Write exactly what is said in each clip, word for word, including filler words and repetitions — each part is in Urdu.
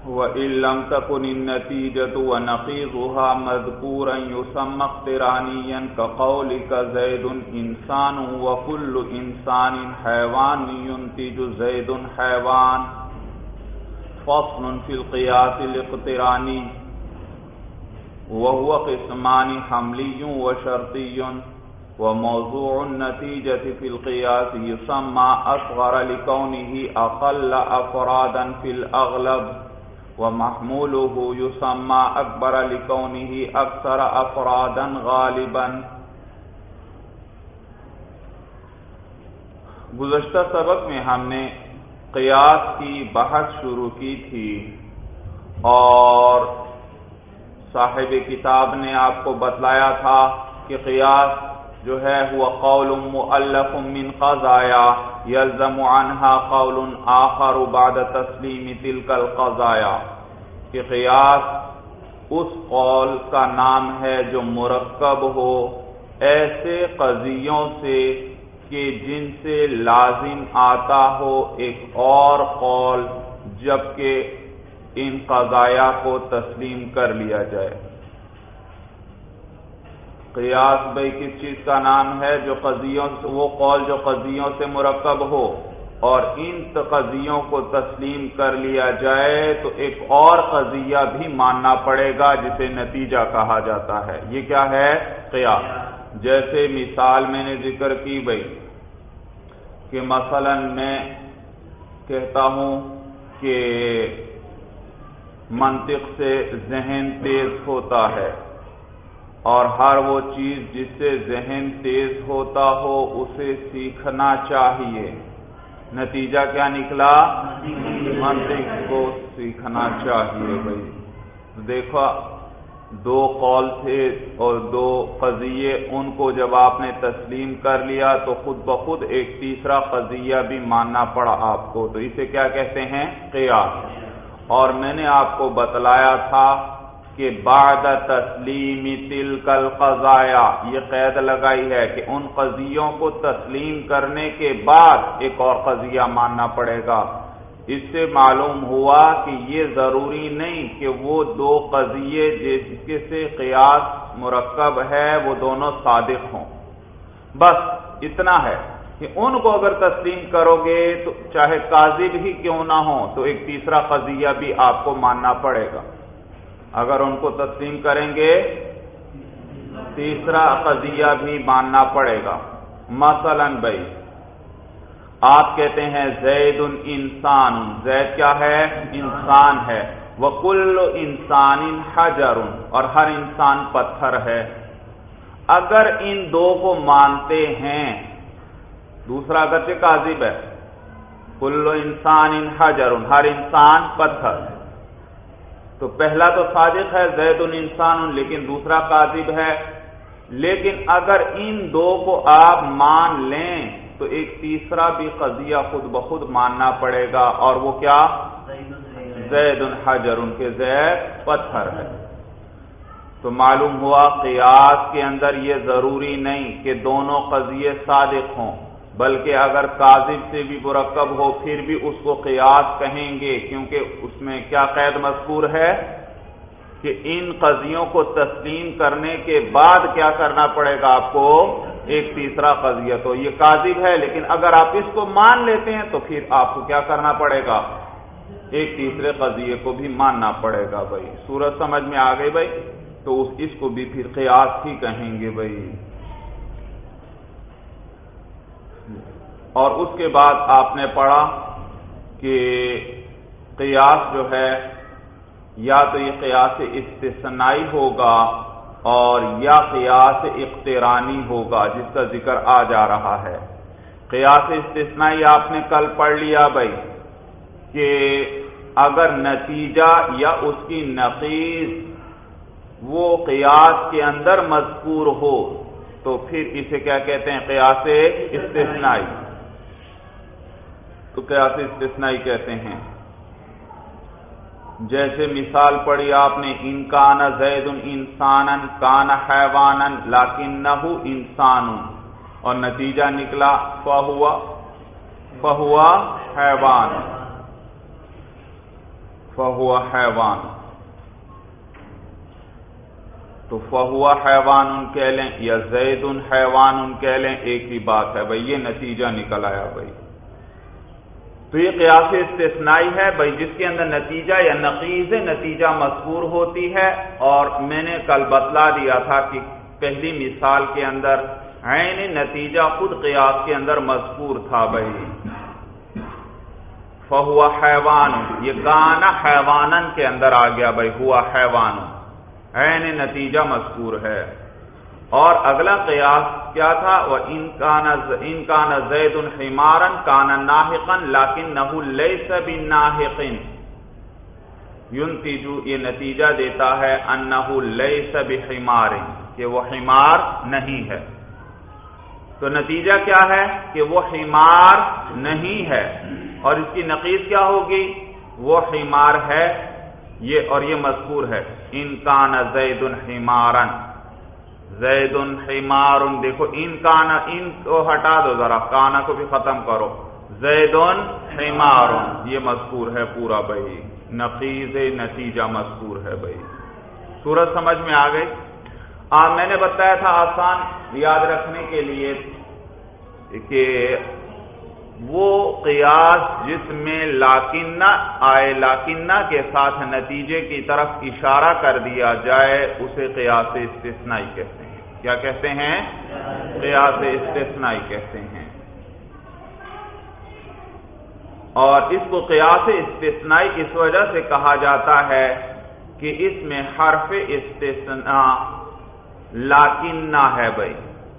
وَإِن لَّمْ تَكُنِ النَّتِيجَةُ وَنَقِيضُهَا مَذْكُورًا يُسَمَّى اقْتِرَانِيًّا كَقَوْلِكَ زَيْدٌ إِنسَانٌ وَكُلُّ إِنسَانٍ حَيْوَانٌ يُنْتِجُ زَيْدٌ حَيْوَانٌ. فصل في القياس الاقتراني وهو قسمان حملي وشرطي. وموضوع النتيجة في القياس يسمى أصغر لكونه أقل أفرادا في الأغلب، ومحموله يسمى أكبر لكونه أكثر أفرادا غالبا. گزشتہ سبق میں ہم نے قیاس کی بحث شروع کی تھی اور صاحب کتاب نے آپ کو بتلایا تھا کہ قیاس جو ہے وہ قول مؤلف من قضایا یلزم عنها قول آخر بعد تسلیم تلک القضایا، کہ قیاس اس قول کا نام ہے جو مرکب ہو ایسے قضیوں سے کہ جن سے لازم آتا ہو ایک اور قول جبکہ ان قضایا کو تسلیم کر لیا جائے. قیاس بھائی کس چیز کا نام ہے؟ جو قضیوں وہ قول جو قضیوں سے مرکب ہو اور ان قضیوں کو تسلیم کر لیا جائے تو ایک اور قضیہ بھی ماننا پڑے گا جسے نتیجہ کہا جاتا ہے. یہ کیا ہے؟ قیاس. جیسے مثال میں نے ذکر کی بھائی کہ مثلا میں کہتا ہوں کہ منطق سے ذہن تیز ہوتا ہے، اور ہر وہ چیز جس سے ذہن تیز ہوتا ہو اسے سیکھنا چاہیے. نتیجہ کیا نکلا؟ منطق کو سیکھنا چاہیے. بھائی دیکھو دو قول تھے اور دو قضیے، ان کو جب آپ نے تسلیم کر لیا تو خود بخود ایک تیسرا قضیہ بھی ماننا پڑا آپ کو، تو اسے کیا کہتے ہیں؟ قیاس. اور میں نے آپ کو بتلایا تھا کہ بعد تسلیم تلک القضایا، یہ قید لگائی ہے کہ ان قضیوں کو تسلیم کرنے کے بعد ایک اور قضیہ ماننا پڑے گا. اس سے معلوم ہوا کہ یہ ضروری نہیں کہ وہ دو قضیے جس سے قیاس مرکب ہے وہ دونوں صادق ہوں. بس اتنا ہے کہ ان کو اگر تسلیم کرو گے تو چاہے کاذب ہی کیوں نہ ہو تو ایک تیسرا قضیہ بھی آپ کو ماننا پڑے گا. اگر ان کو تسلیم کریں گے تیسرا قضیہ بھی ماننا پڑے گا. مثلا بھائی آپ کہتے ہیں زید انسان، زید کیا ہے؟ انسان ہے. وَكُلُّ إِنسَانٍ حَجَرٌ، اور ہر انسان پتھر ہے. اگر ان دو کو مانتے ہیں، دوسرا اگرچہ کاذب ہے، کُلُّ إِنسَانٍ حَجَرٌ، ہر انسان پتھر، تو پہلا تو صادق ہے زید انسان، لیکن دوسرا کاذب ہے. لیکن اگر ان دو کو آپ مان لیں تو ایک تیسرا بھی قضیہ خود بخود ماننا پڑے گا، اور وہ کیا؟ زید حجر، ان کے زید پتھر ہے. تو معلوم ہوا قیاس کے اندر یہ ضروری نہیں کہ دونوں قضیے صادق ہوں، بلکہ اگر کاذب سے بھی مرکب ہو پھر بھی اس کو قیاس کہیں گے، کیونکہ اس میں کیا قید مذکور ہے کہ ان قضیوں کو تسلیم کرنے کے بعد کیا کرنا پڑے گا آپ کو؟ ایک تیسرا قضیہ. تو یہ کاذب ہے لیکن اگر آپ اس کو مان لیتے ہیں تو پھر آپ کو کیا کرنا پڑے گا؟ ایک تیسرے قضیے کو بھی ماننا پڑے گا. بھائی صورت سمجھ میں آ گئی بھائی؟ تو اس کو بھی پھر قیاس ہی کہیں گے بھائی. اور اس کے بعد آپ نے پڑھا کہ قیاس جو ہے یا تو یہ قیاس استثنائی ہوگا اور یا قیاس اقترانی ہوگا، جس کا ذکر آ جا رہا ہے. قیاس استثنائی آپ نے کل پڑھ لیا بھائی کہ اگر نتیجہ یا اس کی نقیض وہ قیاس کے اندر مذکور ہو تو پھر اسے کیا کہتے ہیں؟ قیاس استثنائی. تو قیاس استثنائی کہتے ہیں. جیسے مثال پڑھی آپ نے ان کان زید انسانا کان حیوانا لکنہ انسان، اور نتیجہ نکلا فہوا فہوا حیوان. فہو حیوان، تو فہو حیوان کہہ لیں یا زید حیوان کہہ لیں، ایک ہی بات ہے بھائی، یہ نتیجہ نکل آیا بھائی۔ تو یہ قیاس استثنائی ہے بھائی، جس کے اندر نتیجہ یا نقیض نتیجہ مذکور ہوتی ہے، اور میں نے کل بتلا دیا تھا کہ پہلی مثال کے اندر عین نتیجہ خود قیاس کے اندر مذکور تھا بھائی، فہو حیوان، یہ کان حیوانن کے اندر آ گیا بھائی، ہوا حیوان، عین نتیجہ مذکور ہے۔ اور اگلا قیاس کیا تھا؟ وَإِن كَانَ إِن كَانَ زَيْدٌ حِمَارًا كَانَ نَاحِقًا لَكِنَّهُ لَيْسَ بِالنَّاحِقٍ، ينتج، یہ نتیجہ دیتا ہے أَنَّهُ لَيْسَ بِحِمَارٍ، کہ وہ حمار نہیں ہے۔ تو نتیجہ کیا ہے کہ وہ حمار نہیں ہے، اور اس کی نقیض کیا ہوگی؟ وہ حمار ہے، یہ اور یہ مذکور ہے، ان کان زید حمارا، زید حمار، دیکھو ان کان، ان کو ہٹا دو ذرا، کانا کو بھی ختم کرو، زید حمار، یہ مذکور ہے پورا بھائی، نقیض نتیجہ مذکور ہے بھائی۔ صورت سمجھ میں آ گئی؟ آ میں نے بتایا تھا آسان یاد رکھنے کے لیے کہ وہ قیاس جس میں لاکنہ آئے، لاکنہ کے ساتھ نتیجے کی طرف اشارہ کر دیا جائے، اسے قیاس استثنائی کہتے ہیں۔ کیا کہتے ہیں؟ قیاس استثنائی کہتے ہیں۔ اور اس کو قیاس استثنائی اس وجہ سے کہا جاتا ہے کہ اس میں حرف استثناء لاکنہ ہے بھائی،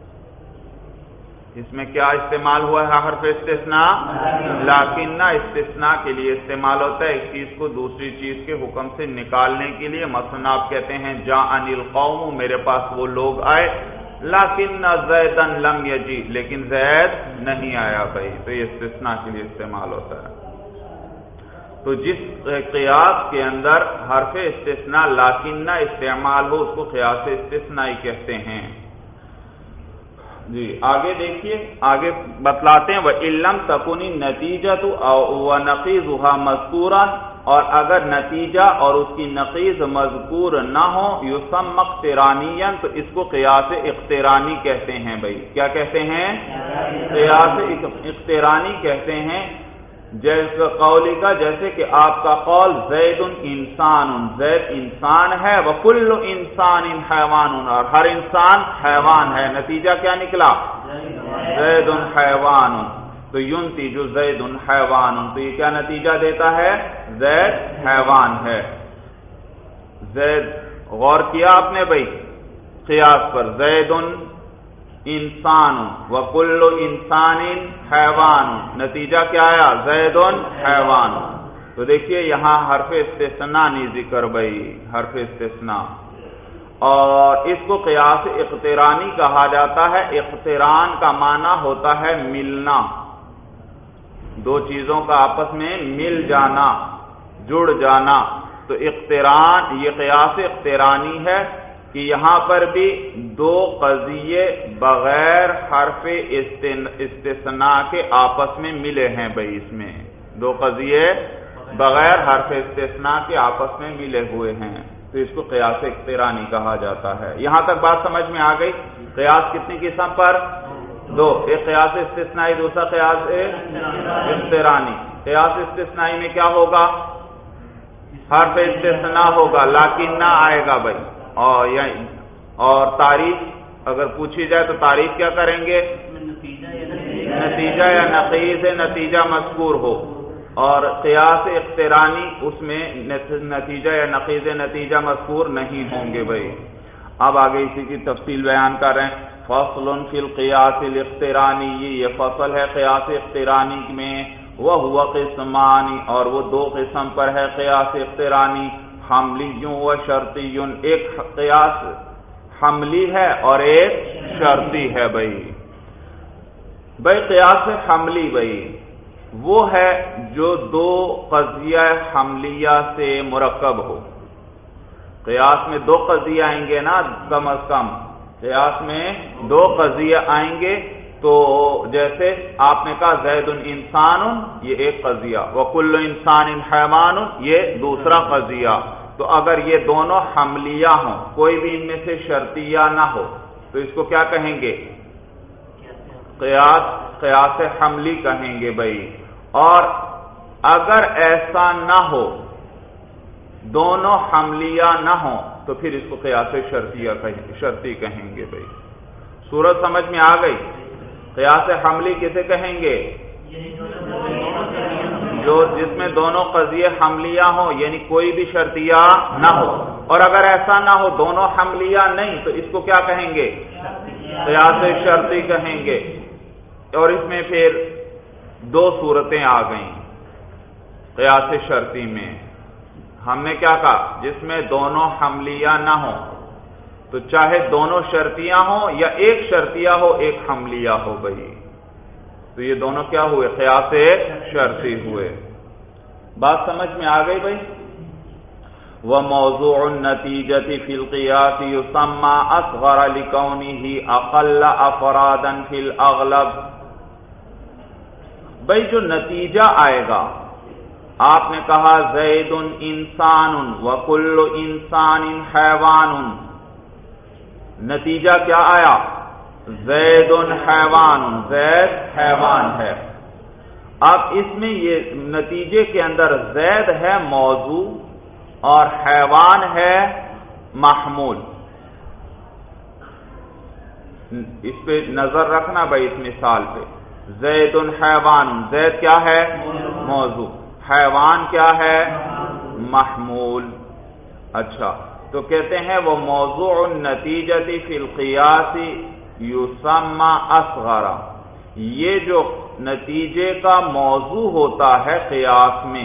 اس میں کیا استعمال ہوا ہے؟ حرف استثناء، لاکنہ استثناء کے لیے استعمال ہوتا ہے، ایک چیز کو دوسری چیز کے حکم سے نکالنے کے لیے۔ مثلا آپ کہتے ہیں جاءنی القوم، میرے پاس وہ لوگ آئے، لیکن زیدن لم یجی، لیکن زید نہیں آیا بھائی، تو یہ استثناء کے لیے استعمال ہوتا ہے۔ تو جس قیاس کے اندر حرف استثناء لاکنہ استعمال ہو، اس کو قیاس استثنائی کہتے ہیں۔ جی آگے دیکھیے، آگے بتلاتے ہیں وَإِلَّمْ تَكُنِ النَّتِيجَةُ وَنَقِيضُهَا مَذْكُورًا، اور اگر نتیجہ اور اس کی نقیض مذکور نہ ہو، یُسَمَّى اقترانیًا، تو اس کو قیاس اقترانی کہتے ہیں بھائی۔ کیا کہتے ہیں؟ قیاس اقترانی کہتے ہیں۔ جیسے قولی کا، جیسے کہ آپ کا قول زید انسان، زید انسان ہے، وکل انسان حیوان، اور ہر انسان حیوان ہے، نتیجہ کیا نکلا؟ زید حیوان، تو ينتج زید حیوان، تو یہ کیا نتیجہ دیتا ہے؟ زید حیوان ہے۔ زید، غور کیا آپ نے بھائی قیاس پر، زید انسان وکل انسان حیوان، نتیجہ کیا آیا؟ زید حیوان۔ تو دیکھیے یہاں حرف استثناء نہیں ذکر بھائی، حرف استثناء، اور اس کو قیاس اقترانی کہا جاتا ہے۔ اقتران کا معنی ہوتا ہے ملنا، دو چیزوں کا آپس میں مل جانا، جڑ جانا، تو اقتران، یہ قیاس اقترانی ہے کہ یہاں پر بھی دو قضیے بغیر حرف استثناء کے آپس میں ملے ہیں بھائی، اس میں دو قضیے بغیر حرف استثناء کے آپس میں ملے ہوئے ہیں، تو اس کو قیاس اقترانی کہا جاتا ہے۔ یہاں تک بات سمجھ میں آ گئی؟ قیاس کتنی قسم پر؟ دو، ایک قیاس استثنائی، دوسرا قیاس اقترانی۔ قیاس استثنائی میں کیا ہوگا؟ حرف استثناء ہوگا، لیکن نہ آئے گا بھائی، اور اور تعریف اگر پوچھی جائے تو تعریف کیا کریں گے؟ نتیجہ یا نقیض نتیجہ مذکور ہو، اور قیاس اقترانی اس میں نتیجہ یا نقیض نتیجہ مذکور نہیں ہوں گے بھائی۔ اب آگے اسی کی تفصیل بیان کر رہے ہیں۔ فصل فی القیاس الاقترانی، یہ فصل ہے قیاس اقترانی میں، وہو قسمان، اور وہ دو قسم پر ہے قیاس اقترانی، حملی و شرطی، ایک قیاس حملی ہے اور ایک شرطی ہے بھائی۔ بھائی قیاس حملی بھائی وہ ہے جو دو قضیہ حملیہ سے مرکب ہو۔ قیاس میں دو قضیہ آئیں گے نا، کم از کم قیاس میں دو قضیہ آئیں گے، تو جیسے آپ نے کہا زید انسان، یہ ایک قضیہ، وکل انسان حیوان یہ دوسرا قضیہ، تو اگر یہ دونوں حملیہ ہوں، کوئی بھی ان میں سے شرطیہ نہ ہو، تو اس کو کیا کہیں گے؟ قیاس قیاس حملی کہیں گے بھائی۔ اور اگر ایسا نہ ہو، دونوں حملیہ نہ ہوں، تو پھر اس کو قیاس شرطیہ شرطی کہیں گے بھائی۔ صورت سمجھ میں آ گئی؟ قیاس حملی کسے کہیں گے؟ جو جس میں دونوں قضیے حملیہ ہوں، یعنی کوئی بھی شرطیہ نہ ہو، اور اگر ایسا نہ ہو دونوں حملیہ نہیں، تو اس کو کیا کہیں گے؟ قیاس شرطی کہیں گے۔ اور اس میں پھر دو صورتیں آ گئیں قیاس شرطی میں۔ ہم نے کیا کہا؟ جس میں دونوں حملیہ نہ ہوں، تو چاہے دونوں شرطیہ ہوں یا ایک شرطیہ ہو ایک حملیہ ہو بھائی، تو یہ دونوں کیا ہوئے؟ قیاس شرطی ہوئے۔ بات سمجھ میں آ گئی بھائی؟ وَمَوْضُوعُ النَّتِيجَةِ فِي الْقِيَاسِ يُسَمَّى أَصْغَرَ لِكَوْنِهِ أَقَلَّ أَفْرَادًا فِي الْأَغْلَبِ۔ بھائی جو نتیجہ آئے گا، آپ نے کہا زید انسان وکل انسان حیوان، نتیجہ کیا آیا؟ زید حیوان، زید حیوان ہے۔ اب اس میں یہ نتیجے کے اندر زید ہے موضوع اور حیوان ہے محمول۔ اس پہ نظر رکھنا بھائی، اس مثال پہ زید حیوان، زید کیا ہے؟ موضوع، حیوان کیا ہے؟ محمول۔ اچھا، تو کہتے ہیں وہ موضوع النتیجۃ فی القیاس یسمى اصغر، یہ جو نتیجے کا موضوع ہوتا ہے قیاس میں،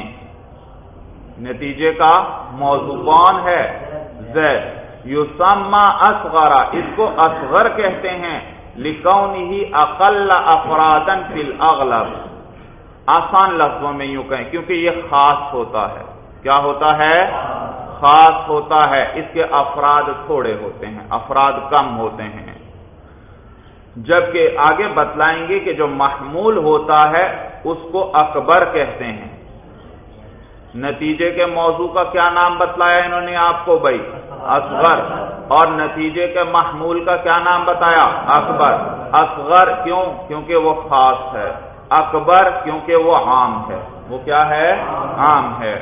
نتیجے کا موضوع کون ہے؟ زید، یسمى اصغر، اس کو اصغر کہتے ہیں، لکونہ اقل افرادا فی الاغلب، آسان لفظوں میں یوں کہیں کیونکہ یہ خاص ہوتا ہے۔ کیا ہوتا ہے؟ خاص ہوتا ہے، اس کے افراد تھوڑے ہوتے ہیں، افراد کم ہوتے ہیں۔ جبکہ آگے بتلائیں گے کہ جو محمول ہوتا ہے اس کو اکبر کہتے ہیں۔ نتیجے کے موضوع کا کیا نام بتلایا انہوں نے آپ کو بھائی؟ اصغر۔ اور نتیجے کے محمول کا کیا نام بتایا؟ اکبر۔ اصغر کیوں؟ کیونکہ وہ خاص ہے، اکبر کیونکہ وہ عام ہے۔ وہ کیا ہے؟ عام ہے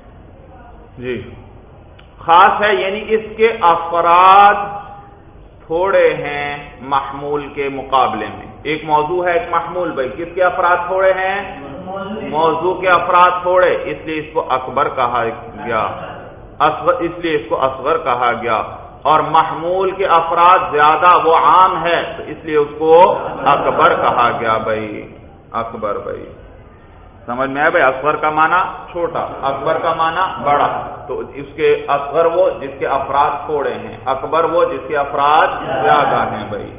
جی، خاص ہے، یعنی اس کے افراد تھوڑے ہیں محمول کے مقابلے میں۔ ایک موضوع ہے ایک محمول، بھائی کس کے افراد تھوڑے ہیں؟ موضوع کے افراد تھوڑے، اس لیے اس کو اکبر کہا گیا، اصغر اس لیے اس کو اصغر کہا گیا۔ اور محمول کے افراد زیادہ، وہ عام ہے، تو اس لیے اس کو اکبر کہا گیا بھائی، اکبر بھائی۔ سمجھ میں آیا بھائی؟ اصغر کا معنی چھوٹا، اکبر کا معنی بڑا، تو اس کے اصغر وہ جس کے افراد تھوڑے ہیں، اکبر وہ جس کے افراد زیادہ ہیں بھائی۔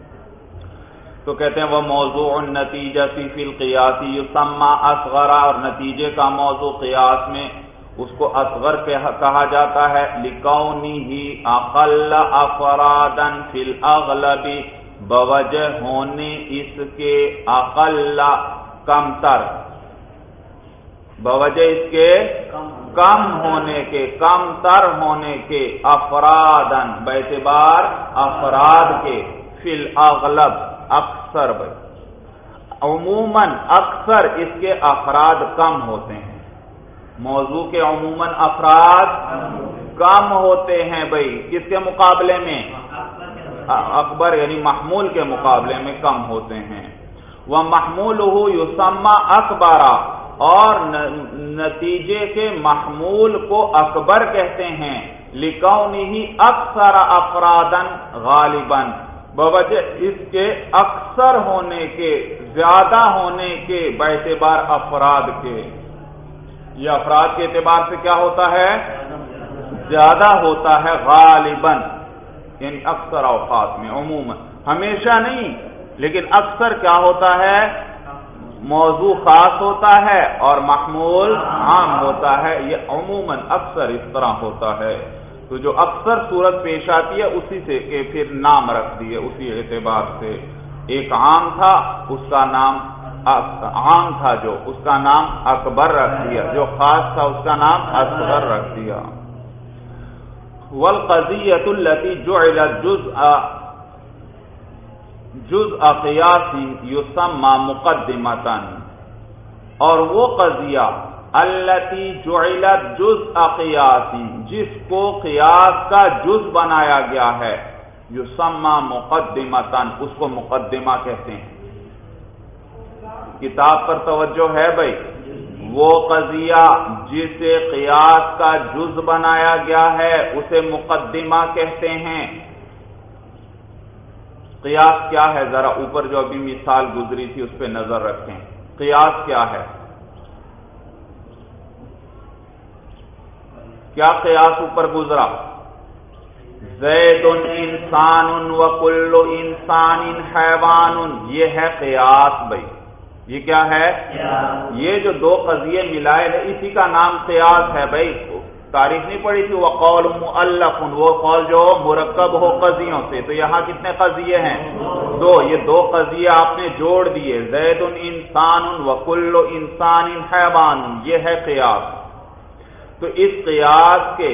تو کہتے ہیں وہ موضوع النتیجہ فی القیاس یسمى اصغر، اور نتیجے کا موضوع قیاس میں اس کو اصغر کہا جاتا ہے، لکونہ اقل افرادا فی الاغلب، بوجہ ہونے اس کے اقل کم تر، بوجہ اس کے کم ہونے کے، کم تر ہونے کے، افرادن باعتبار افراد کے، فی الاغلب اکثر بھائی، عموماً اکثر اس کے افراد کم ہوتے ہیں، موضوع کے عموماً افراد کم ہوتے ہیں بھائی، کس کے مقابلے میں؟ اکبر یعنی محمول کے مقابلے میں کم ہوتے ہیں۔ وَمَحْمُولُهُ يُسَمَّى أَكْبَرَ، اور نتیجے کے محمول کو اکبر کہتے ہیں، لِكَوْنِهِ أَكْثَرَ أَفْرَادًا غَالِبًا، بوجہ اس کے اکثر ہونے کے، زیادہ ہونے کے، باعتبار افراد کے۔ یہ افراد کے اعتبار سے کیا ہوتا ہے؟ زیادہ ہوتا ہے، غالباً یعنی اکثر اوقات میں، عموماً، ہمیشہ نہیں لیکن اکثر کیا ہوتا ہے؟ موضوع خاص ہوتا ہے اور محمول عام ہوتا ہے، یہ عموماً اکثر اس طرح ہوتا ہے۔ تو جو اکثر صورت پیش آتی ہے اسی سے کہ پھر نام رکھ دیے اسی اعتبار سے۔ ایک عام تھا اس کا نام عام تھا جو اس کا نام اکبر رکھ دیا، جو خاص تھا اس کا نام اصغر رکھ دیا۔ والقضیۃ التي جعلت جزء جزء قیاس یسمى مقدمۃ، اور وہ قضیہ التي جعلت جزء قیاس، جس کو قیاس کا جز بنایا گیا ہے، یسمى مقدمۃ، اس کو مقدمہ کہتے ہیں۔ کتاب پر توجہ ہے بھائی، وہ قضیہ جسے قیاس کا جز بنایا گیا ہے اسے مقدمہ کہتے ہیں۔ قیاس کیا ہے؟ ذرا اوپر جو ابھی مثال گزری تھی اس پہ نظر رکھیں۔ قیاس کیا ہے؟ کیا قیاس اوپر گزرا؟ زید انسان وکل انسان حیوان، یہ ہے قیاس بھائی۔ یہ کیا ہے؟ یہ جو دو قضیے ملائے ہیں اسی کا نام قیاس ہے بھائی۔ تعریف نہیں پڑی تھی وقول مؤلف، وہ قول جو مرکب ہو قضیوں سے، تو یہاں کتنے قضیے ہیں؟ دو۔ یہ دو قضیے آپ نے جوڑ دیے، زید انسان وکل انسان حیوان، یہ ہے قیاس۔ تو اس قیاس کے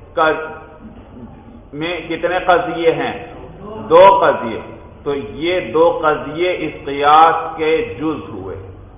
میں کتنے قضیے ہیں؟ دو قضیے۔ تو یہ دو قضیے اس قیاس کے جز ہوئے۔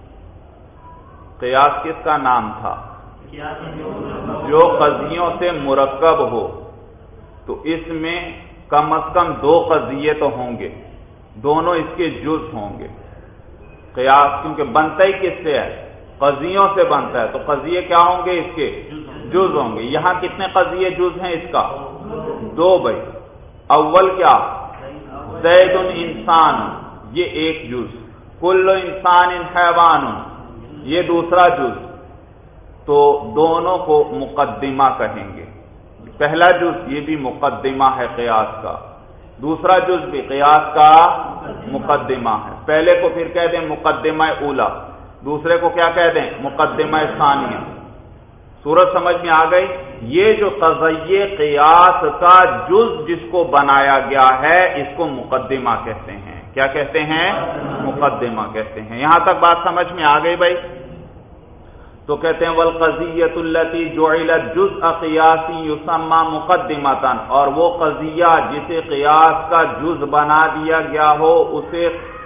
قیاس کس کا نام تھا؟ جو قضیوں سے مرکب ہو، تو اس میں کم از کم دو قضیے تو ہوں گے، دونوں اس کے جز ہوں گے۔ قیاس کیونکہ بنتا ہی کس سے ہے؟ قضیوں سے بنتا ہے، تو قضیے کیا ہوں گے؟ اس کے جز ہوں گے۔ یہاں کتنے قضیے جز ہیں اس کا؟ دو بھائی۔ اول کیا؟ زید انسان، یہ ایک جز، کل انسان حیوان، یہ دوسرا جز، تو دونوں کو مقدمہ کہیں گے۔ پہلا جز یہ بھی مقدمہ ہے قیاس کا، دوسرا جز بھی قیاس کا مقدمہ ہے۔ پہلے کو پھر کہہ دیں مقدمہ اولا، دوسرے کو کیا کہہ دیں؟ مقدمہ ثانیہ۔ صورت سمجھ میں آ گئی؟ یہ جو قضیہ قیاس کا جز جس کو بنایا گیا ہے اس کو مقدمہ کہتے ہیں۔ کیا کہتے ہیں؟ مقدمہ کہتے ہیں۔ یہاں تک بات سمجھ میں آ گئی بھائی؟ تو کہتے ہیں والقضیۃ التی جعلت جزء قیاس یسمى مقدمۃ، اور وہ قضیہ جسے قیاس کا جز بنا دیا گیا ہو اسے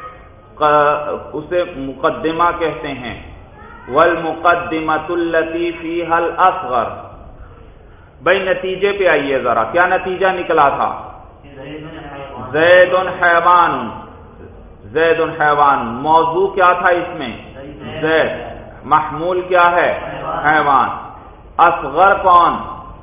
اسے مقدمہ کہتے ہیں۔ والمقدمۃ التی فیھا الاصغر، بھائی نتیجے پہ آئیے ذرا، کیا نتیجہ نکلا تھا؟ زید حیوان، زید حیوان، موضوع کیا تھا اس میں؟ زید، محمول کیا ہے؟ حیوان۔ اصغر کون؟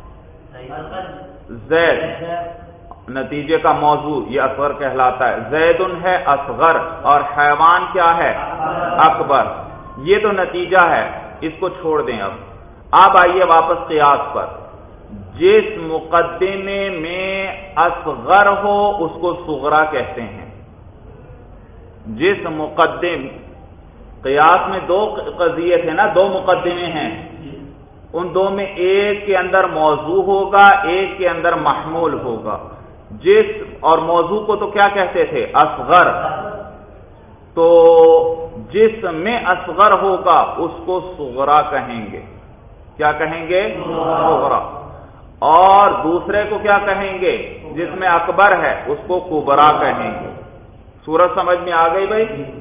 زید، نتیجے کا موضوع یہ اصغر کہلاتا ہے۔ زید ہے اصغر اور حیوان کیا ہے؟ اکبر۔ یہ تو نتیجہ ہے، اس کو چھوڑ دیں۔ اب اب آئیے واپس قیاس پر۔ جس مقدمے میں اصغر ہو اس کو صغرا کہتے ہیں۔ جس مقدم قیاس میں دو قضیے تھے نا، دو مقدمے ہیں، ان دو میں ایک کے اندر موضوع ہوگا، ایک کے اندر محمول ہوگا۔ جس اور موضوع کو تو کیا کہتے تھے؟ اصغر۔ تو جس میں اصغر ہوگا اس کو صغرا کہیں گے۔ کیا کہیں گے؟ صغرا۔ اور دوسرے کو کیا کہیں گے؟ جس میں اکبر ہے اس کو کبرا کہیں گے۔ صورت سمجھ میں آ گئی بھائی؟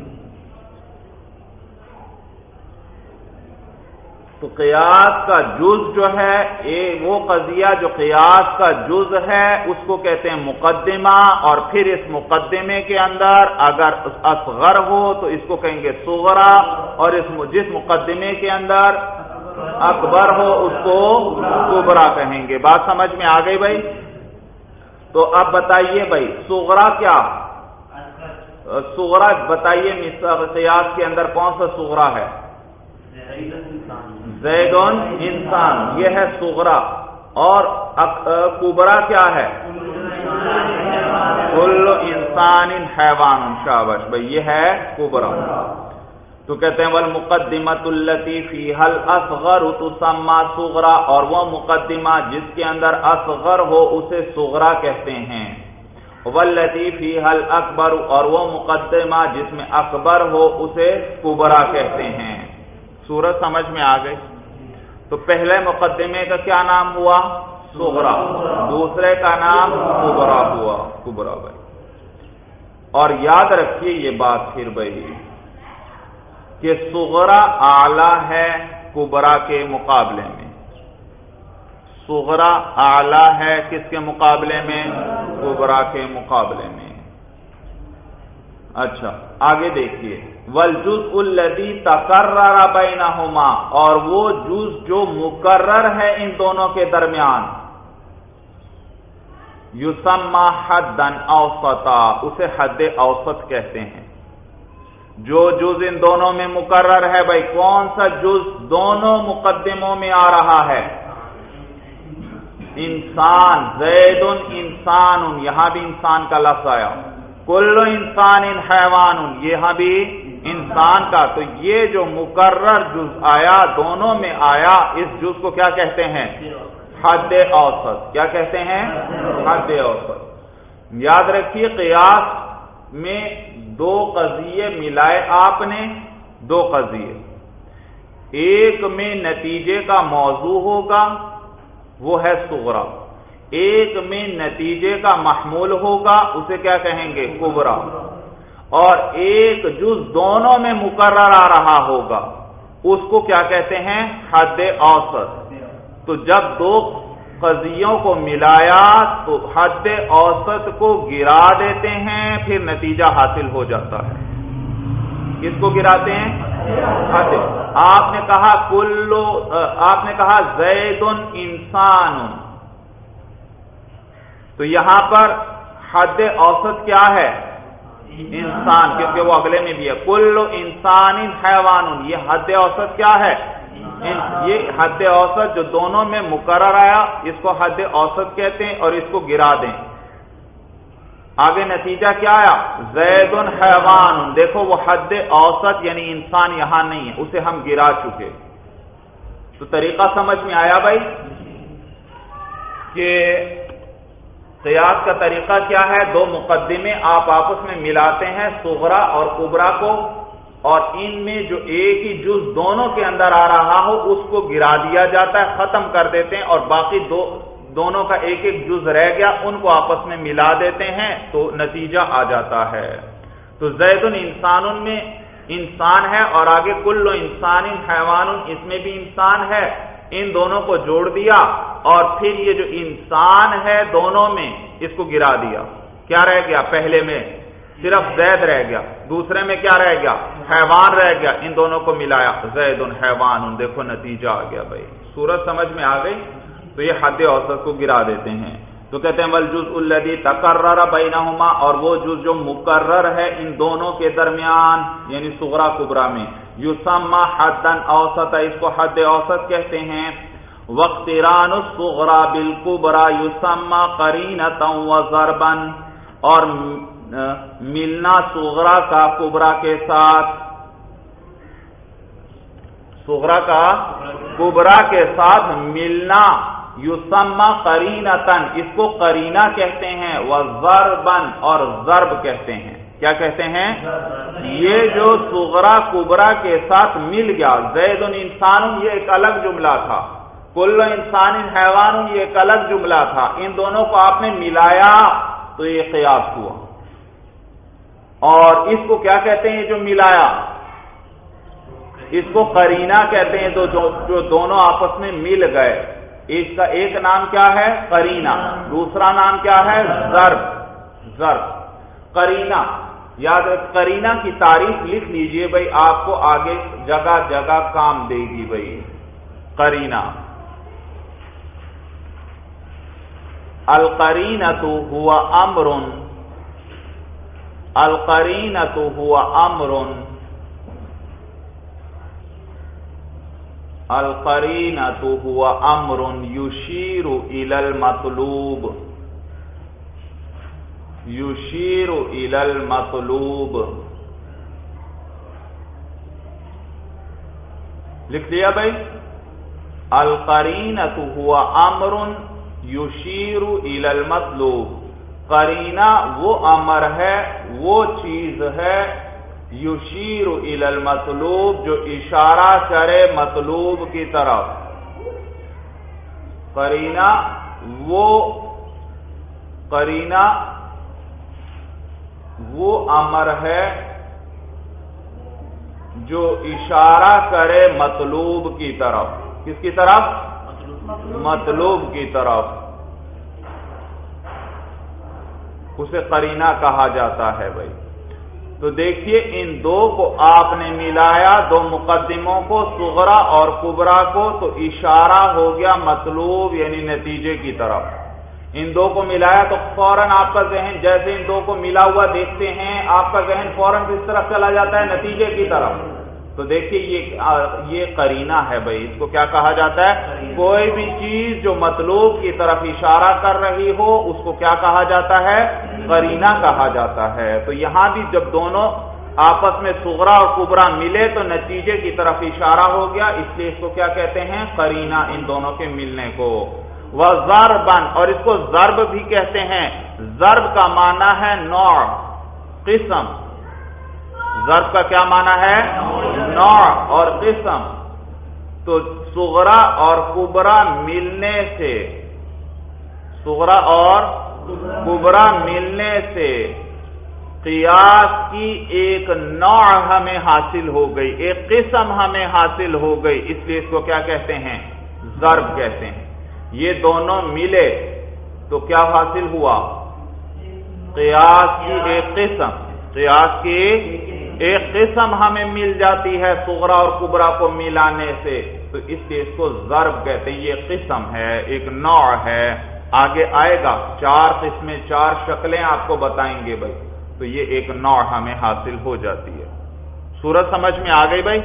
تو قیاس کا جز جو ہے وہ قضیہ جو قیاس کا جز ہے اس کو کہتے ہیں مقدمہ، اور پھر اس مقدمے کے اندر اگر اصغر ہو تو اس کو کہیں گے صغرا، اور اس جس مقدمے کے اندر اکبر ہو اس کو کبرا کہیں گے۔ بات سمجھ میں آ گئی بھائی؟ تو اب بتائیے بھائی صغرا کیا؟ صغرا بتائیے قیاس کے اندر کون سا صغرا ہے؟ زید انسان، یہ ہے صغرا۔ اور کبرا کیا ہے؟ کل انسان حیوان، شاباش بھائی، یہ ہے کبرا۔ تو کہتے ہیں والمقدمۃ التی فیھا الاصغر تسمى صغرا، اور وہ مقدمہ جس کے اندر اصغر ہو اسے صغرا کہتے ہیں۔ واللتی فیہا الاکبر، اور وہ مقدمہ جس میں اکبر ہو اسے کبرا کہتے ہیں۔ سورت سمجھ میں آ گئی؟ تو پہلے مقدمے کا کیا نام ہوا؟ صغرا، دوسرے کا نام کبرا ہوا، کبرا بھائی۔ اور یاد رکھیے یہ بات پھر بھائی کہ صغرا اعلی ہے کبرا کے مقابلے میں، صغرا اعلی ہے کس کے مقابلے میں؟ کبرا کے مقابلے میں۔ اچھا آگے دیکھیے، والجزء الذی تقرر بینہما، اور وہ جز جو مقرر ہے ان دونوں کے درمیان، یسمى حدا اوسطا، اسے حد اوسط کہتے ہیں۔ جو جز ان دونوں میں مقرر ہے بھائی، کون سا جز دونوں مقدموں میں آ رہا ہے؟ انسان، زید انسان، یہاں بھی انسان کا لفظ آیا، کل انسان حیوان، یہاں بھی انسان کا، تو یہ جو مقرر جز آیا دونوں میں آیا، اس جز کو کیا کہتے ہیں؟ حد اوسط۔ کیا کہتے ہیں؟ حد اوسط۔ یاد رکھیے قیاس میں دو قضیے ملائے آپ نے، دو قضیے، ایک میں نتیجے کا موضوع ہوگا وہ ہے صغرا، ایک میں نتیجے کا محمول ہوگا اسے کیا کہیں گے؟ کبرا، اور ایک جز دونوں میں مقرر آ رہا ہوگا اس کو کیا کہتے ہیں؟ حد اوسط۔ تو جب دو قضیوں کو ملایا تو حد اوسط کو گرا دیتے ہیں، پھر نتیجہ حاصل ہو جاتا ہے۔ کس کو گراتے ہیں؟ حد۔ آپ نے کہا کلو، آپ نے کہا زید انسان، تو یہاں پر حد اوسط کیا ہے؟ انسان، کیونکہ وہ اگلے میں بھی ہے، کل انسان حیوان، یہ حد اوسط کیا ہے؟ یہ حد اوسط جو دونوں میں مقرر آیا اس کو حد اوسط کہتے ہیں، اور اس کو گرا دیں۔ آگے نتیجہ کیا آیا؟ زید حیوان، دیکھو وہ حد اوسط یعنی انسان یہاں نہیں ہے، اسے ہم گرا چکے۔ تو طریقہ سمجھ میں آیا بھائی کہ قیاس کا طریقہ کیا ہے؟ دو مقدمے آپ آپس میں ملاتے ہیں، صغرا اور کبرا کو، اور ان میں جو ایک ہی جز دونوں کے اندر آ رہا ہو اس کو گرا دیا جاتا ہے، ختم کر دیتے ہیں، اور باقی دو دونوں کا ایک ایک جز رہ گیا ان کو آپس میں ملا دیتے ہیں تو نتیجہ آ جاتا ہے۔ تو زید انسان میں انسان ہے، اور آگے کل انسان حیوان، اس میں بھی انسان ہے، ان دونوں کو جوڑ دیا، اور پھر یہ جو انسان ہے دونوں میں اس کو گرا دیا۔ کیا رہ گیا؟ پہلے میں صرف زید رہ گیا، دوسرے میں کیا رہ گیا؟ حیوان رہ گیا، ان دونوں کو ملایا زید حیوان، دیکھو نتیجہ آ گیا بھائی۔ صورت سمجھ میں آ گئی؟ تو یہ حد اوسط کو گرا دیتے ہیں۔ تو کہتے ہیں والجزء الذی تقرر بینہما، اور وہ جز جو مقرر ہے ان دونوں کے درمیان یعنی صغرا کبرا میں، یسمى حدا اوسط، اس کو حد اوسط کہتے ہیں۔ واقتران الصغرى بالکبرى یسمى قرینۃ وضربا، اور ملنا صغرا کا کبرا کے ساتھ، صغرا کا کبرا کے ساتھ ملنا یسمى قرینۃ، اس کو قرینہ کہتے ہیں، وضربا، اور ضرب کہتے ہیں۔ کیا کہتے ہیں؟ یہ جو صغرا کبرا کے ساتھ مل گیا، زید انسان یہ ایک الگ جملہ تھا، کل انسان حیوان یہ ایک الگ جملہ تھا، ان دونوں کو آپ نے ملایا تو یہ قیاس ہوا۔ اور اس کو کیا کہتے ہیں جو ملایا؟ اس کو قرینہ کہتے ہیں، تو جو, جو دونوں آپس میں مل گئے، اس کا ایک نام کیا ہے؟ قرینہ، دوسرا نام کیا ہے؟ ضرب۔ ضرب قرینہ، یاد رکھ، قرینہ کی تعریف لکھ لیجئے بھائی، آپ کو آگے جگہ جگہ کام دے گی بھائی۔ قرینہ، القرینۃ هو امر، القرینۃ هو امر، القرینۃ هو امر یشیر الی المطلوب، یشیر الی المطلوب۔ لکھ دیا بھائی؟ القرینۃ هو امر یشیر الی المطلوب، قرینہ وہ امر ہے، وہ چیز ہے یشیر الی المطلوب جو اشارہ کرے مطلوب کی طرف۔ قرینہ وہ قرینہ وہ امر ہے جو اشارہ کرے مطلوب کی طرف۔ کس کی طرف؟ مطلوب کی طرف، اسے قرینہ کہا جاتا ہے بھائی۔ تو دیکھیے ان دو کو آپ نے ملایا، دو مقدموں کو، صغرا اور کبرا کو، تو اشارہ ہو گیا مطلوب یعنی نتیجے کی طرف۔ ان دو کو ملایا تو فوراً آپ کا ذہن جیسے ان دو کو ملا ہوا دیکھتے ہیں، آپ کا ذہن فوراً کس طرف چلا جاتا ہے؟ نتیجے کی طرف۔ تو دیکھیے یہ یہ قرینہ ہے بھائی، اس کو کیا کہا جاتا ہے؟ کوئی بھی چیز جو مطلوب کی طرف اشارہ کر رہی ہو اس کو کیا کہا جاتا ہے؟ قرینہ کہا جاتا ہے۔ تو یہاں بھی جب دونوں آپس میں صغرا اور کبرا ملے تو نتیجے کی طرف اشارہ ہو گیا، اس لیے اس کو کیا کہتے ہیں؟ قرینہ، ان دونوں کے ملنے کو۔ وَضَرْبًا، اور اس کو ضرب بھی کہتے ہیں۔ ضرب کا معنی ہے نوع، قسم۔ ضرب کا کیا معنی ہے؟ نوع اور قسم۔ تو صغرا اور کبرا ملنے سے صغرا اور کبرا ملنے سے قیاس کی ایک نوع ہمیں حاصل ہو گئی، ایک قسم ہمیں حاصل ہو گئی، اس لیے اس کو کیا کہتے ہیں؟ ضرب کہتے ہیں۔ یہ دونوں ملے تو کیا حاصل ہوا؟ قیاس کی ایک قسم، قیاس کی ایک قسم ہمیں مل جاتی ہے صغرا اور کبرا کو ملانے سے، تو اس لیے اس کو ضرب کہتے ہیں۔ یہ قسم ہے، ایک نوع ہے، آگے آئے گا چار قسمیں، چار شکلیں آپ کو بتائیں گے بھائی، تو یہ ایک نوع ہمیں حاصل ہو جاتی ہے۔ صورت سمجھ میں آ گئی بھائی؟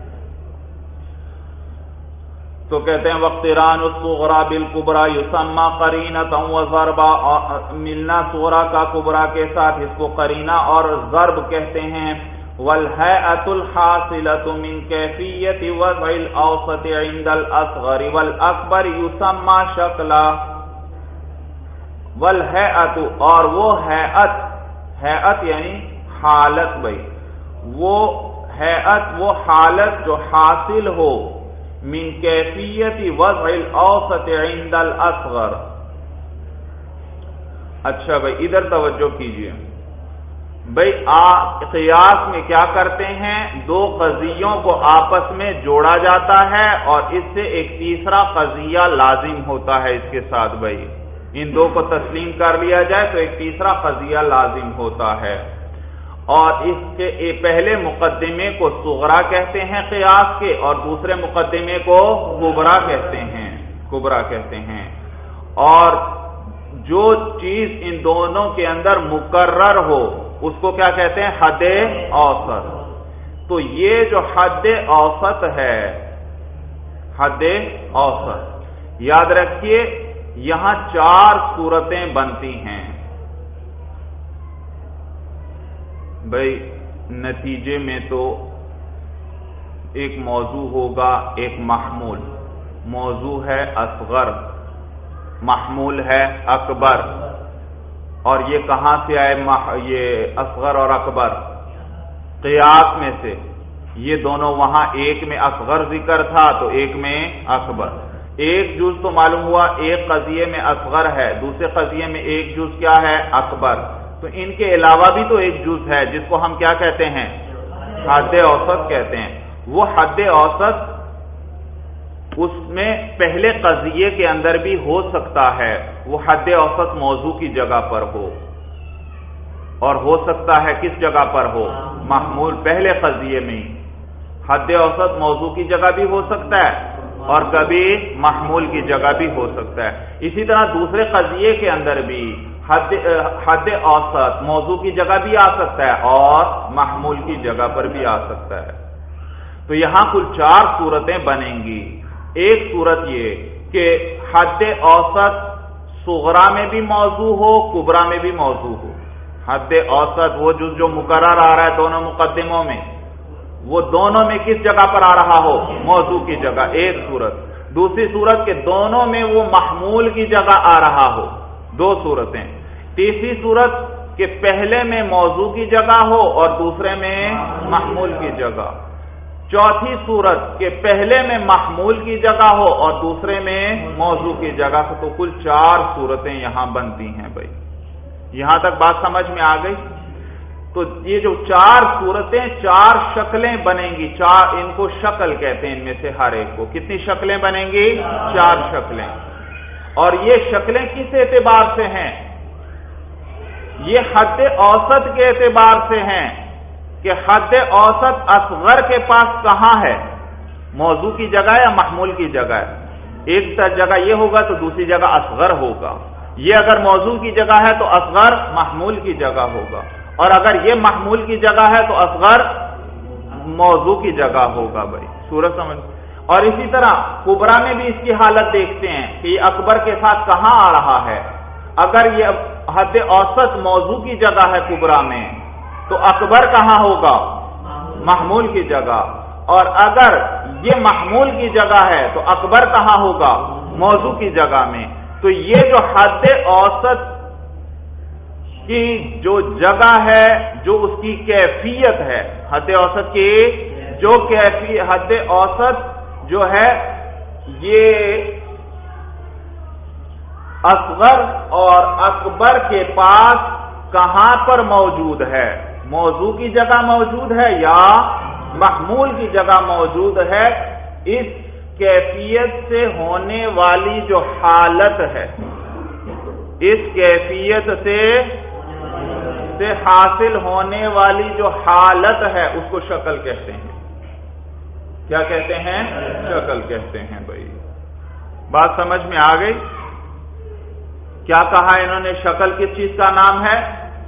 تو کہتے ہیں وَاقْتِرَانُ الصُّغْرَى بِالْكُبْرَى يُسَمَّى قَرِينَةً وَضَرْبًا، ملنا صغرا کا کبرا کے ساتھ اس کو قرینہ اور ضرب کہتے ہیں۔ وَالْهَيْئَةُ الْحَاصِلَةُ مِنْ كَيْفِيَّةِ وَضْعِ الْأَوْسَطِ عِنْدَ الْأَصْغَرِ وَالْأَكْبَرِ يُسَمَّى شَكْلًا۔ وَالْهَيْئَةُ، اور وہ ہیئت، ہیئت یعنی حالت بھائی، وہ ہیئت وہ حالت جو حاصل ہو من کیفیت وضع الاوسط عند الاصغر۔ اچھا بھائی ادھر توجہ کیجئے بھائی، قیاس میں کیا کرتے ہیں؟ دو قضیوں کو آپس میں جوڑا جاتا ہے اور اس سے ایک تیسرا قضیہ لازم ہوتا ہے اس کے ساتھ بھائی، ان دو کو تسلیم کر لیا جائے تو ایک تیسرا قضیہ لازم ہوتا ہے، اور اس کے پہلے مقدمے کو صغرا کہتے ہیں قیاس کے، اور دوسرے مقدمے کو کبرا کہتے ہیں، کبرا کہتے ہیں۔ اور جو چیز ان دونوں کے اندر مقرر ہو اس کو کیا کہتے ہیں؟ حد اوسط۔ تو یہ جو حد اوسط ہے، حد اوسط، یاد رکھیے یہاں چار صورتیں بنتی ہیں بھائی، نتیجے میں تو ایک موضوع ہوگا، ایک محمول، موضوع ہے اصغر، محمول ہے اکبر، اور یہ کہاں سے آئے یہ اصغر اور اکبر؟ قیاس میں سے۔ یہ دونوں وہاں ایک میں اصغر ذکر تھا تو ایک میں اکبر، ایک جز تو معلوم ہوا ایک قضیے میں اصغر ہے، دوسرے قضیے میں ایک جز کیا ہے؟ اکبر۔ تو ان کے علاوہ بھی تو ایک جز ہے جس کو ہم کیا کہتے ہیں؟ حد اوسط کہتے ہیں۔ وہ حد اوسط اس میں پہلے قضیے کے اندر بھی ہو سکتا ہے، وہ حد اوسط موضوع کی جگہ پر ہو، اور ہو سکتا ہے کس جگہ پر ہو؟ محمول پہلے قضیے میں۔ حد اوسط موضوع کی جگہ بھی ہو سکتا ہے اور کبھی محمول کی جگہ بھی ہو سکتا ہے۔ اسی طرح دوسرے قضیے کے اندر بھی حد حد اوسط موضوع کی جگہ بھی آ سکتا ہے اور محمول کی جگہ پر بھی آ سکتا ہے۔ تو یہاں کل چار صورتیں بنیں گی۔ ایک صورت یہ کہ حد اوسط صغرا میں بھی موضوع ہو، کبرا میں بھی موضوع ہو۔ حد اوسط وہ جز جو مقرر آ رہا ہے دونوں مقدموں میں، وہ دونوں میں کس جگہ پر آ رہا ہو؟ موضوع کی جگہ، ایک صورت۔ دوسری صورت کہ دونوں میں وہ محمول کی جگہ آ رہا ہو، دو صورتیں۔ تیسری صورت کہ پہلے میں موضوع کی جگہ ہو اور دوسرے میں محمول کی جگہ. چوتھی صورت کہ پہلے میں محمول کی جگہ ہو اور دوسرے میں موضوع کی جگہ. تو کل چار صورتیں یہاں بنتی ہیں بھائی. یہاں تک بات سمجھ میں آ گئی؟ تو یہ جو چار صورتیں چار شکلیں بنیں گی. چار ان کو شکل کہتے ہیں. ان میں سے ہر ایک کو کتنی شکلیں بنیں گی؟ چار شکلیں. اور یہ شکلیں کس اعتبار سے ہیں؟ یہ حد اوسط کے اعتبار سے ہیں کہ حد اوسط اصغر کے پاس کہاں ہے، موضوع کی جگہ یا محمول کی جگہ ہے. ایک جگہ یہ ہوگا تو دوسری جگہ اصغر ہوگا. یہ اگر موضوع کی جگہ ہے تو اصغر محمول کی جگہ ہوگا، اور اگر یہ محمول کی جگہ ہے تو اصغر موضوع کی جگہ ہوگا. بھائی سورج سمجھ. اور اسی طرح کبرا میں بھی اس کی حالت دیکھتے ہیں کہ یہ اکبر کے ساتھ کہاں آ رہا ہے. اگر یہ حد اوسط موضوع کی جگہ ہے کبرا میں تو اکبر کہاں ہوگا؟ محمول کی جگہ. اور اگر یہ محمول کی جگہ ہے تو اکبر کہاں ہوگا؟ موضوع کی جگہ میں. تو یہ جو حد اوسط کی جو جگہ ہے، جو اس کی کیفیت ہے، حد اوسط کی جو کیفیت، حد اوسط جو ہے یہ اصغر اور اکبر کے پاس کہاں پر موجود ہے؟ موضوع کی جگہ موجود ہے یا محمول کی جگہ موجود ہے؟ اس کیفیت سے ہونے والی جو حالت ہے، اس کیفیت سے سے حاصل ہونے والی جو حالت ہے اس کو شکل کہتے ہیں. کیا کہتے ہیں؟ شکل کہتے ہیں. بھائی بات سمجھ میں آ گئی؟ کیا کہا انہوں نے؟ شکل کس چیز کا نام ہے؟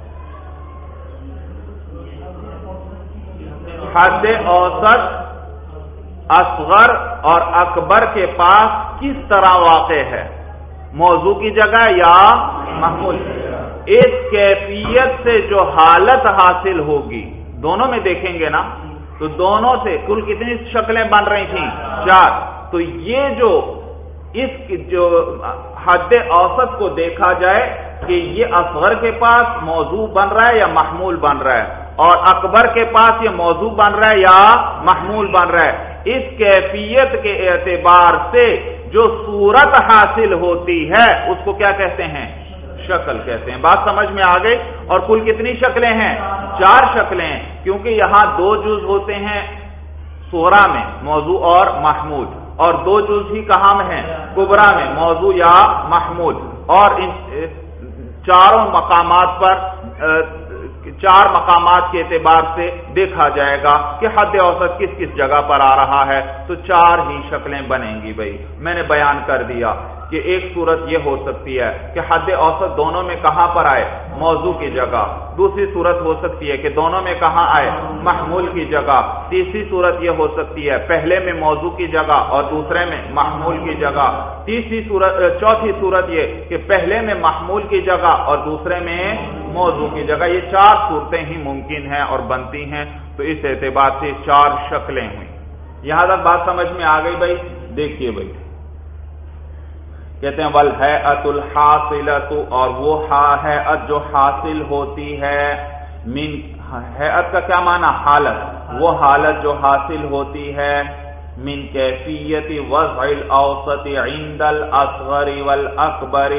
حد اوسط اصغر اور اکبر کے پاس کس طرح واقع ہے، موضوع کی جگہ یا محمول. اس کیفیت سے جو حالت حاصل ہوگی، دونوں میں دیکھیں گے نا، تو دونوں سے کل کتنی شکلیں بن رہی تھیں؟ چار. تو یہ جو اس جو حد اوسط کو دیکھا جائے کہ یہ اصغر کے پاس موضوع بن رہا ہے یا محمول بن رہا ہے، اور اکبر کے پاس یہ موضوع بن رہا ہے یا محمول بن رہا ہے. اس کیفیت کے اعتبار سے جو صورت حاصل ہوتی ہے اس کو کیا کہتے ہیں؟ شکل کہتے ہیں. بات سمجھ میں آ گئی؟ اور کل کتنی شکلیں ہیں؟ چار شکلیں ہیں، کیونکہ یہاں دو جز ہوتے ہیں سورہ میں، موضوع اور محمول، اور دو جز ہی کہاں میں ہیں؟ کبرا میں، موضوع یا محمول. اور ان چاروں مقامات پر چار مقامات کے اعتبار سے دیکھا جائے گا کہ حد اوسط کس کس جگہ پر آ رہا ہے. تو چار ہی شکلیں بنیں گی. بھائی میں نے بیان کر دیا کہ ایک صورت یہ ہو سکتی ہے کہ حد اوسط دونوں میں کہاں پر آئے؟ موضوع کی جگہ. دوسری صورت ہو سکتی ہے کہ دونوں میں کہاں آئے؟ محمول کی جگہ. تیسری صورت یہ ہو سکتی ہے پہلے میں موضوع کی جگہ اور دوسرے میں محمول کی جگہ. تیسری صورت چوتھی صورت یہ کہ پہلے میں محمول کی جگہ اور دوسرے میں موضوع کی جگہ. یہ چار صورتیں ہی ممکن ہیں اور بنتی ہیں. تو اس اعتبار سے چار شکلیں ہوئی. یہاں تک بات سمجھ میں آ گئی؟ بھائی دیکھیے بھائی کہتے ہیں والہیئۃ الحاصلۃ، اور وہ ہیئت جو حاصل ہوتی ہے. من ہیئت کا کیا معنی؟ حالت. وہ حالت جو حاصل ہوتی ہے من کیفیت وضع الاوسط عند الاصغر والاکبر،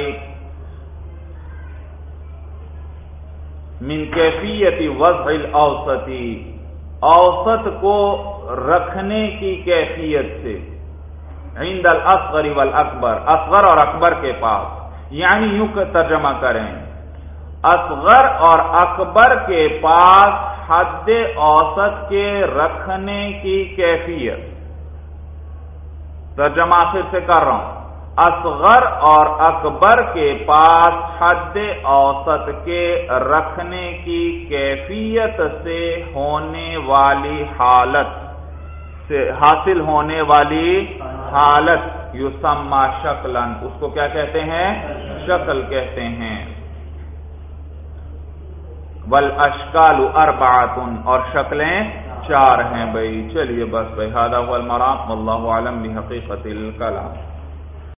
من کیفیت وضع الاوسط، اوسط کو رکھنے کی کیفیت سے، عند الاصغر والاکبر، اصغر اور اکبر کے پاس. یعنی یوں ترجمہ کریں اصغر اور اکبر کے پاس حد اوسط کے رکھنے کی کیفیت. ترجمہ آخر سے کر رہا ہوں. اصغر اور اکبر کے پاس حد اوسط کے رکھنے کی کیفیت سے ہونے والی حالت، سے حاصل ہونے والی حالت یسمى شکلا، اس کو کیا کہتے ہیں؟ شکل کہتے ہیں. والاشکال اربعۃ، اور شکلیں چار ہیں. بھائی چلیے بس بھائی، ھذا هو المرام واللہ اعلم بحقیقت الکلام.